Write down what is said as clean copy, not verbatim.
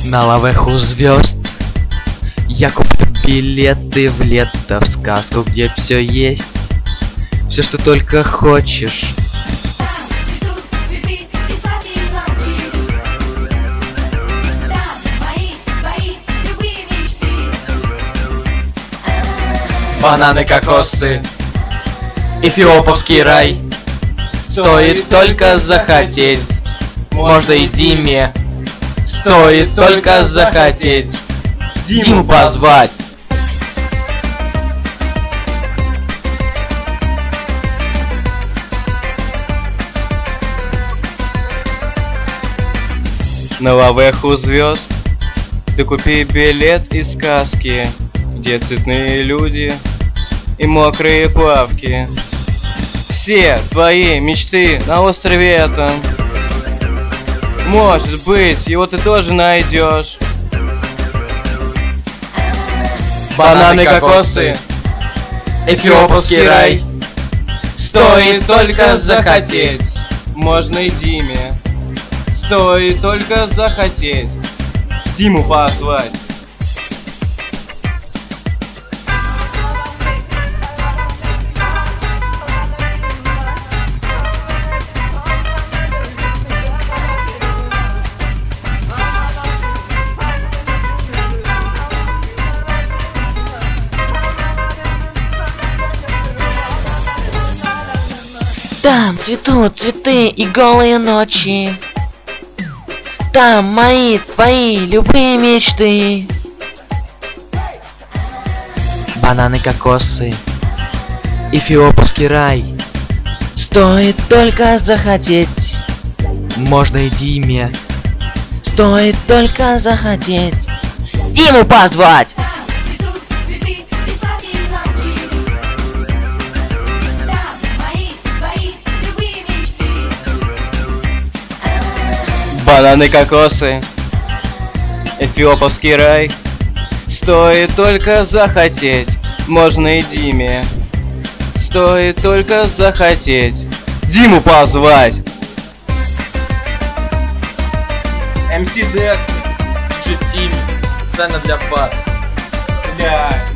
На лавах у звезд я куплю билеты в лето, в сказку, где все есть, все, что только хочешь. Бананы, кокосы, эфиоповский рай. Стоит только захотеть, можно и Диме. Стоит только захотеть Диму позвать. На лавах у звезд ты купи билет из сказки, где цветные люди и мокрые плавки. Все твои мечты на острове этом. Может быть, его ты тоже найдешь. Бананы, кокосы, эфиоповский рай. Стоит только захотеть, можно и Диме. Стоит только захотеть Диму позвать. Там цветут цветы и голые ночи. Там мои, твои, любые мечты. бананы, кокосы, эфиоповский рай. Стоит только захотеть, Можно и Диме. стоит только захотеть Диму позвать. Бананы, кокосы, эфиоповский рай. Стоит только захотеть, можно и Диме. Стоит только захотеть Диму позвать. МС Декс, Тим, сцена для вас. Бля.